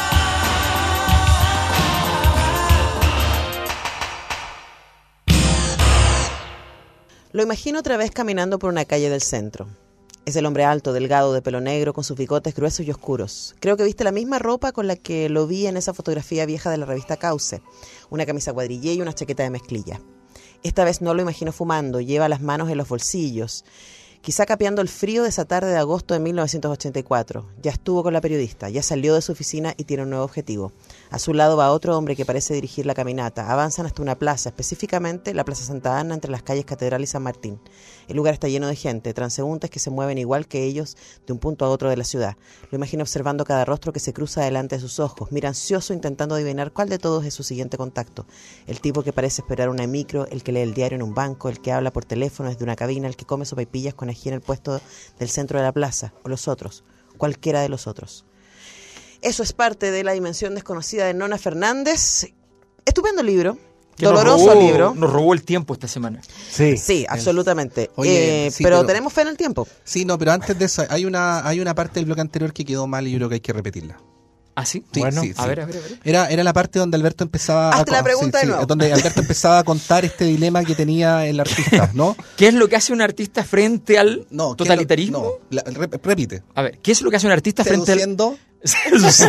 Lo imagino otra vez caminando por una calle del centro. Es el hombre alto, delgado, de pelo negro, con sus bigotes gruesos y oscuros. Creo que viste la misma ropa con la que lo vi en esa fotografía vieja de la revista Cauce. Una camisa cuadrillé y una chaqueta de mezclilla. Esta vez no lo imagino fumando, lleva las manos en los bolsillos. Quizá capeando el frío de esa tarde de agosto de 1984. Ya estuvo con la periodista, ya salió de su oficina y tiene un nuevo objetivo. A su lado va otro hombre que parece dirigir la caminata. Avanzan hasta una plaza, específicamente la Plaza Santa Ana, entre las calles Catedral y San Martín. El lugar está lleno de gente, transeúntes que se mueven igual que ellos de un punto a otro de la ciudad. Lo imagino observando cada rostro que se cruza delante de sus ojos. Mira ansioso intentando adivinar cuál de todos es su siguiente contacto. El tipo que parece esperar una micro, el que lee el diario en un banco, el que habla por teléfono desde una cabina, el que come sopaipillas con ají en el puesto del centro de la plaza, o los otros, cualquiera de los otros. Eso es parte de La Dimensión Desconocida de Nona Fernández. Estupendo libro. Que Doloroso libro. Nos robó el tiempo esta semana. Sí, absolutamente. Oye, sí, pero tenemos fe en el tiempo. Sí, no, pero antes de eso, hay una parte del bloque anterior que quedó mal y yo creo que hay que repetirla. ¿Ah, sí? Sí, Bueno, sí, a sí. ver. Era la parte donde Alberto empezaba Hazte la pregunta de nuevo. donde Alberto empezaba a contar este dilema que tenía el artista, ¿no? ¿Qué es lo que hace un artista frente al No, totalitarismo? repite. A ver, ¿qué es lo que hace un artista frente al... Seduciendo. Eso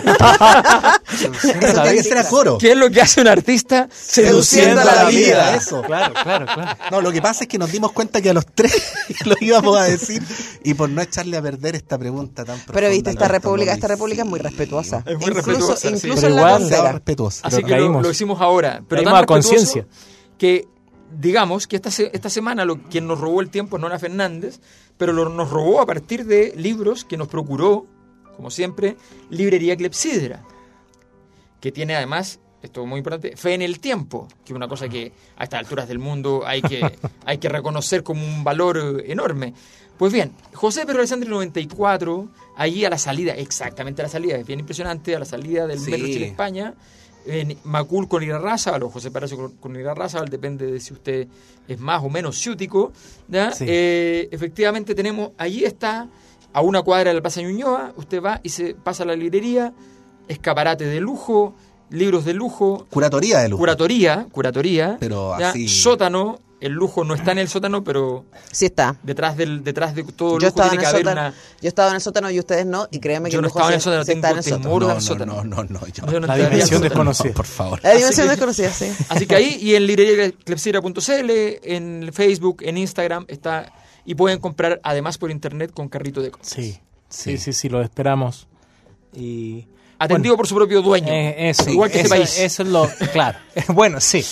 Tiene que ser a coro. ¿Qué es lo que hace un artista Seduciendo a la vida? Eso. Claro. No, lo que pasa es que nos dimos cuenta que a los tres lo íbamos a decir y por no echarle a perder esta pregunta tan profunda. Pero viste, esta Alberto, república no es muy respetuosa. Es muy respetuosa, sí. Incluso Pero en la igual, frontera. respetuosa. Así Pero que caímos. lo hicimos ahora. Pero Caímos tan a conciencia. respetuoso que digamos que esta semana quien nos robó el tiempo es Nona Fernández, pero nos robó a partir de libros que nos procuró, como siempre, Librería Clepsidra, que tiene además, esto es muy importante, fe en el tiempo, que es una cosa que a estas alturas del mundo hay que reconocer como un valor enorme. Pues bien, José Pedro Alessandri 94, allí a la salida, exactamente a la salida, es bien impresionante, a la salida del Sí. Metro Chile-España, en Macul con Irarrázaval, o José Palacio con Irarrázaval, depende de si usted es más o menos ciútico, ¿ya? Sí. Efectivamente tenemos, allí está, a una cuadra de la Plaza Ñuñoa, usted va y se pasa a la librería, escaparate de lujo, libros de lujo, Curatoría de lujo. curatoría, Pero ¿ya? así. Sótano, el lujo no está en el sótano, pero Sí está. detrás de todo Yo lujo estaba, tiene en que el haber sótano, una... yo estaba en el sótano y ustedes no, y créanme que Yo no lujo estaba en el sí- sótano, sí está en el tengo sótano. temor No, al sótano. no, Yo yo- no La entraría dimensión al sótano. desconocida. por favor. La dimensión que- desconocida, sí. Así que ahí, y en libreriaclepsidra.cl, en Facebook, en Instagram, está, y pueden comprar además por internet con carrito de compras. Sí, lo esperamos. Y Atendido por su propio dueño. Eso, igual que este país. Eso es lo claro. Bueno, sí.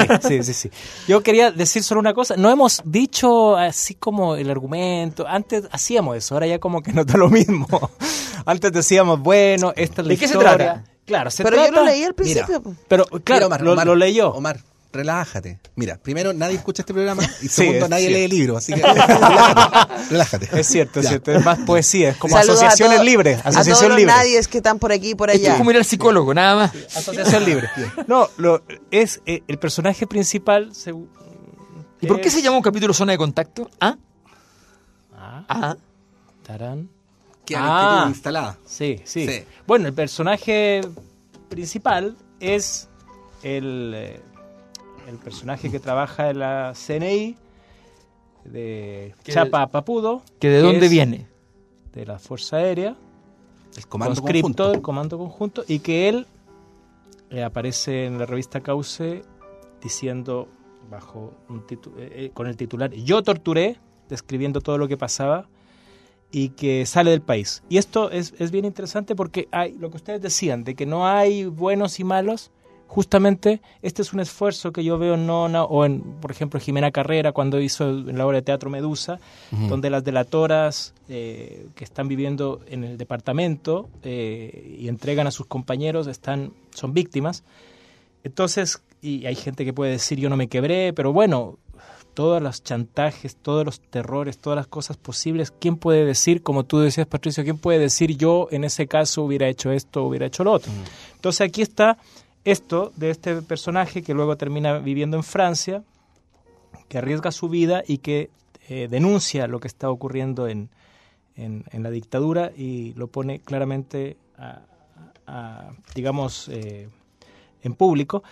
Yo quería decir solo una cosa. No hemos dicho así como el argumento. Antes hacíamos eso, ahora ya como que no está lo mismo. Antes decíamos, bueno, esta es la ¿De qué se historia. trata? Claro, se Pero trata... yo lo leí al principio. Mira. Pero claro, Mira, Omar, lo leyó. Omar, Relájate. Mira, primero, nadie escucha este programa y Sí, segundo, es nadie cierto. lee libros, así que relájate. Es cierto, es Ya. cierto. Es más poesía, es como Saludos asociaciones a libres. a todos Asociación los libre. nadies que están por aquí y por Esto allá. es como ir al psicólogo, nada más. Asociación libre. No, es el personaje principal. ¿Y por qué se llama un capítulo Zona de Contacto? ¿Ah? Ah. Tarán. Queda la actitud Ah. instalada. Sí. Sí. Bueno, el personaje principal es el personaje que trabaja en la CNI de Que- Chapa Papudo. ¿Que de dónde es viene? De la Fuerza Aérea. El comando conscripto conjunto. del Comando Conjunto, y que él aparece en la revista Cauce diciendo bajo con el titular "Yo torturé", describiendo todo lo que pasaba, y que sale del país. Y esto es bien interesante porque hay lo que ustedes decían, de que no hay buenos y malos. Justamente este es un esfuerzo que yo veo en Nona o en, por ejemplo, Jimena Carrera cuando hizo en la obra de teatro Medusa, donde las delatoras que están viviendo en el departamento y entregan a sus compañeros son víctimas. Entonces, y hay gente que puede decir yo no me quebré, pero bueno, todos los chantajes, todos los terrores, todas las cosas posibles, ¿quién puede decir, como tú decías, Patricio, quién puede decir yo en ese caso hubiera hecho esto, hubiera hecho lo otro? Entonces aquí está esto de este personaje que luego termina viviendo en Francia, que arriesga su vida y que denuncia lo que está ocurriendo en la dictadura y lo pone claramente digamos, en público.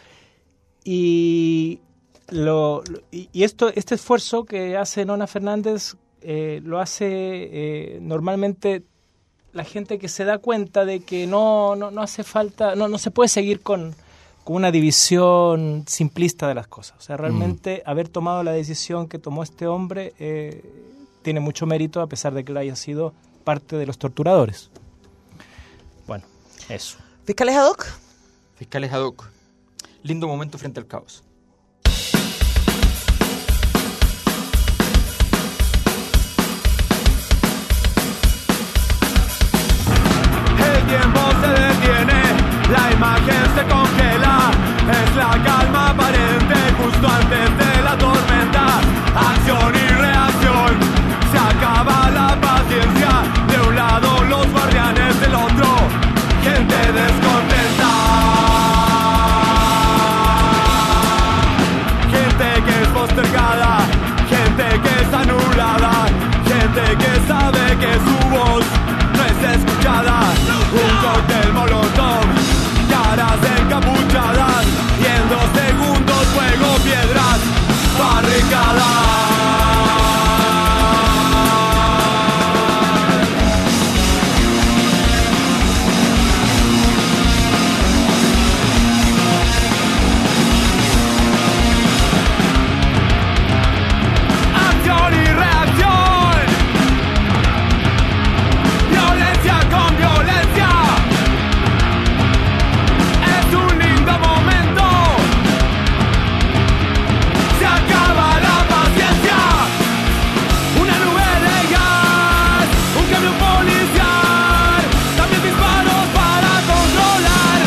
Y este esfuerzo que hace Nona Fernández lo hace normalmente la gente que se da cuenta de que no hace falta, no se puede seguir con una división simplista de las cosas. O sea, realmente haber tomado la decisión que tomó este hombre tiene mucho mérito, a pesar de que él haya sido parte de los torturadores. Bueno, eso. ¿Fiscales ad hoc? Fiscales ad hoc. Lindo momento frente al caos. El tiempo se detiene, la imagen se congela, es la calma aparente justo antes de la tormenta. Acción y reacción, se acaba la paciencia, de un lado los guardianes, del otro gente descontenta. Gente que es postergada, gente que es anulada, gente que sabe que su voz no es escuchada. Un cóctel molotov, caras encapuchadas, y en 2 segundos fuego, piedras, barricadas. Acción y reacción, violencia con violencia. Es un lindo momento, se acaba la paciencia. Una nube de gas, un camión policial, también disparos para controlar.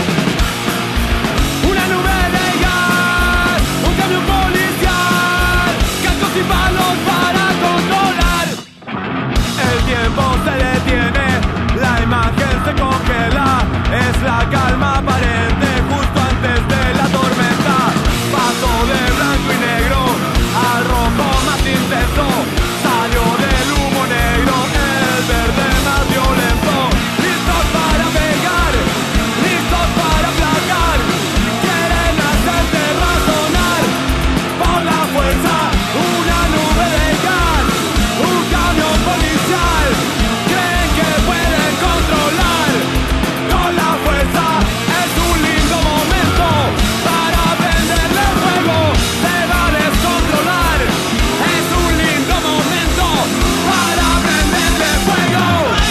Una nube de gas, un camión policial, cascos y palos para controlar. El tiempo se detiene, la imagen se congela, es la calma aparente justo antes de la tormenta. Paso de blanco y negro al rojo más intenso, salió del humo negro el verde más violento. Listos para pegar, listos para aplacar, quieren hacerte razonar por la fuerza. Una nube de gas, un camión policial, creen que pueden controlar con la fuerza. Es un lindo momento para prenderle fuego, se va a descontrolar. Es un lindo momento para prenderle fuego.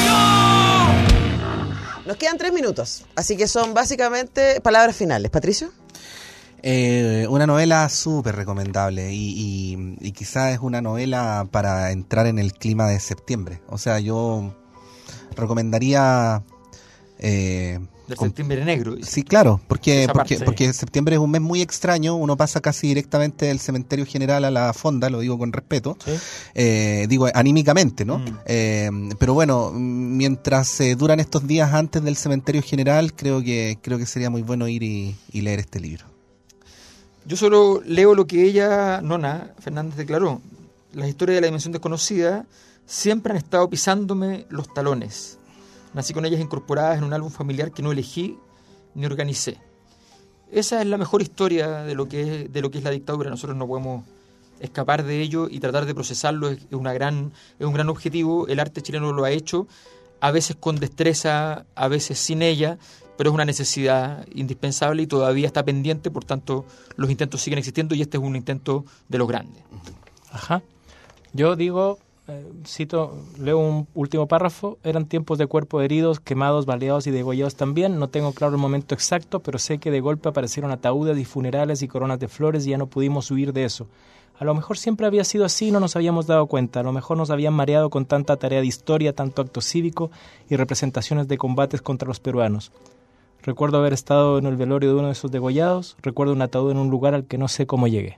Nos quedan 3 minutos, así que son básicamente palabras finales. ¿Patricio? Una novela súper recomendable y quizás es una novela para entrar en el clima de septiembre. O sea, yo recomendaría del septiembre negro. Sí, claro, porque Esa parte. septiembre es un mes muy extraño, uno pasa casi directamente del cementerio general a la fonda, lo digo con respeto, digo anímicamente, ¿no? Pero bueno, mientras duran estos días antes del cementerio general, creo que sería muy bueno ir y leer este libro. Yo solo leo lo que ella, Nona Fernández, declaró. Las historias de la dimensión desconocida siempre han estado pisándome los talones. Nací con ellas incorporadas en un álbum familiar que no elegí ni organicé. Esa es la mejor historia de lo que es la dictadura. Nosotros no podemos escapar de ello y tratar de procesarlo es un gran objetivo. El arte chileno lo ha hecho, a veces con destreza, a veces sin ella, pero es una necesidad indispensable y todavía está pendiente, por tanto los intentos siguen existiendo y este es un intento de los grandes. Ajá. Yo digo, leo un último párrafo: eran tiempos de cuerpos heridos, quemados, baleados y degollados también. No tengo claro el momento exacto, pero sé que de golpe aparecieron ataúdes y funerales y coronas de flores y ya no pudimos huir de eso. A lo mejor siempre había sido así y no nos habíamos dado cuenta. A lo mejor nos habían mareado con tanta tarea de historia, tanto acto cívico y representaciones de combates contra los peruanos. Recuerdo haber estado en el velorio de uno de esos degollados. Recuerdo un ataúd en un lugar al que no sé cómo llegué.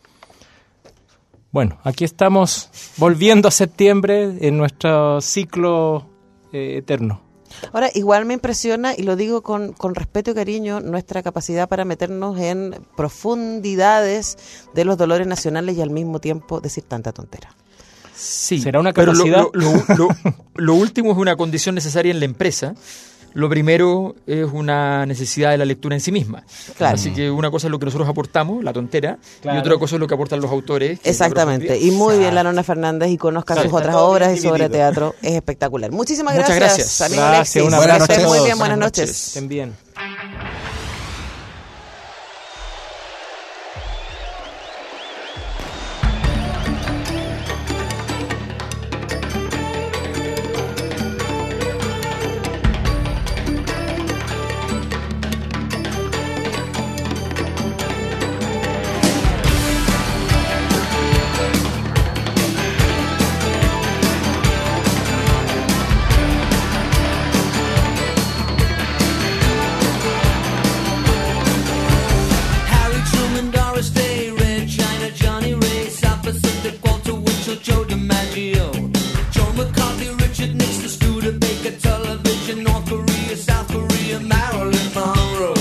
Bueno, aquí estamos volviendo a septiembre en nuestro ciclo eterno. Ahora, igual me impresiona, y lo digo con respeto y cariño, nuestra capacidad para meternos en profundidades de los dolores nacionales y al mismo tiempo decir tanta tontera. Sí, ¿será una pero capacidad? lo último es una condición necesaria en la empresa. Lo primero es una necesidad de la lectura en sí misma. Claro. Así que una cosa es lo que nosotros aportamos, la tontera, Claro. y otra cosa es lo que aportan los autores. que Exactamente, nosotros- y muy bien la Nona Fernández, y conozca Claro, sus está otras todo obras y bien sobre dividido. teatro, es espectacular. Muchísimas Muchas gracias, gracias. amigo Gracias, Alexis. un Que abrazo estés a muy todos. bien, buenas Buenas noches. noches. Estén bien. Harry Truman, Doris Day, Red China, Johnny Ray, South Pacific, Walter Winchell, Joe DiMaggio, Joe McCarthy, Richard Nixon, Studebaker, television, North Korea, South Korea, Marilyn Monroe.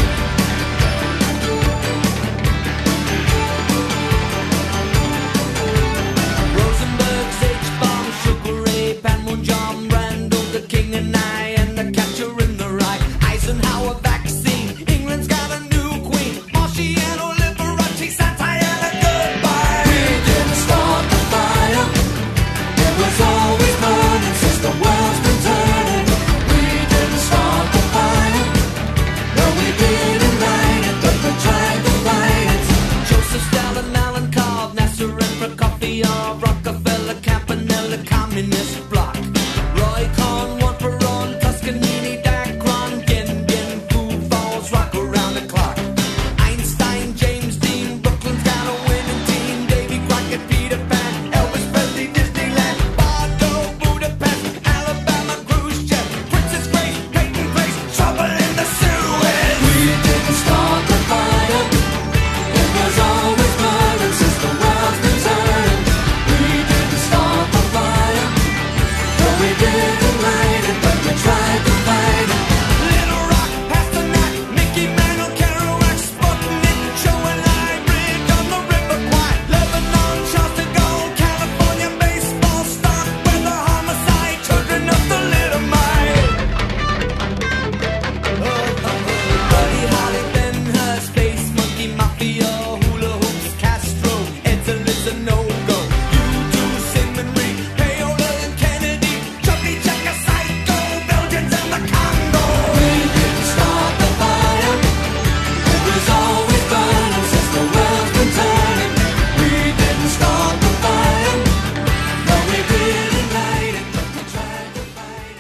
Rosenberg, H-Bomb, Sugar Ray, Panmunjom, Randall, the King and I, and the Catcher in the Rye, Eisenhower vaccine, England's got a new queen, Marciano, Liberace, Santayana, goodbye. We didn't start the fire, it was always burning since the world's been turning. We didn't start the fire, no we didn't light it, but we tried to fight it. Joseph Stalin, Alan Cobb, Nasser and Prokofiev, Rockefeller, Campanella, Communist Bloc, Roy Cohn, Juan Perón, Toscanini, Dacron, Gin Gin, Food Falls, rock around the clock. Einstein, James Dean, Brooklyn's got a winning team, Davy Crockett, Peter Pan, Elvis Presley, Disneyland, Bardo, Budapest, Alabama, Khrushchev, Princess Grace, Peyton Place, trouble in the Suez. We didn't start the fire, it was always burning since the world's been turning. We didn't start the fire, no we didn't light it, but we tried to fight it. Little Rock, Pasternak, Mickey Mantle, Kerouac, Sputnik, Joe and I, Bridge on the River Kwai, Lebanon, Charles de Gaulle, California, baseball, stock, weather, homicide, children of the little mite. Buddy Holly, Ben Hur, Space Monkey, Mafia, Hula Hoops, Castro, Edsel a no-go. U2, Simon Reed, Payola and Kennedy, Chubby Checker, Psycho, Belgians and the Congo. We didn't start the fire, it was always burning since the world's been turning. We didn't start the fire, no we didn't light it, but we tried to fight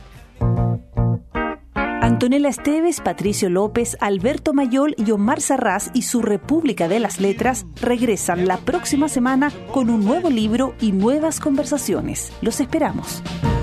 it. Antonella Esteves, Patricio López, Alberto Mayol y Omar Sarraz y su República de las Letras regresan la próxima semana con un nuevo libro y nuevas conversaciones. Los esperamos.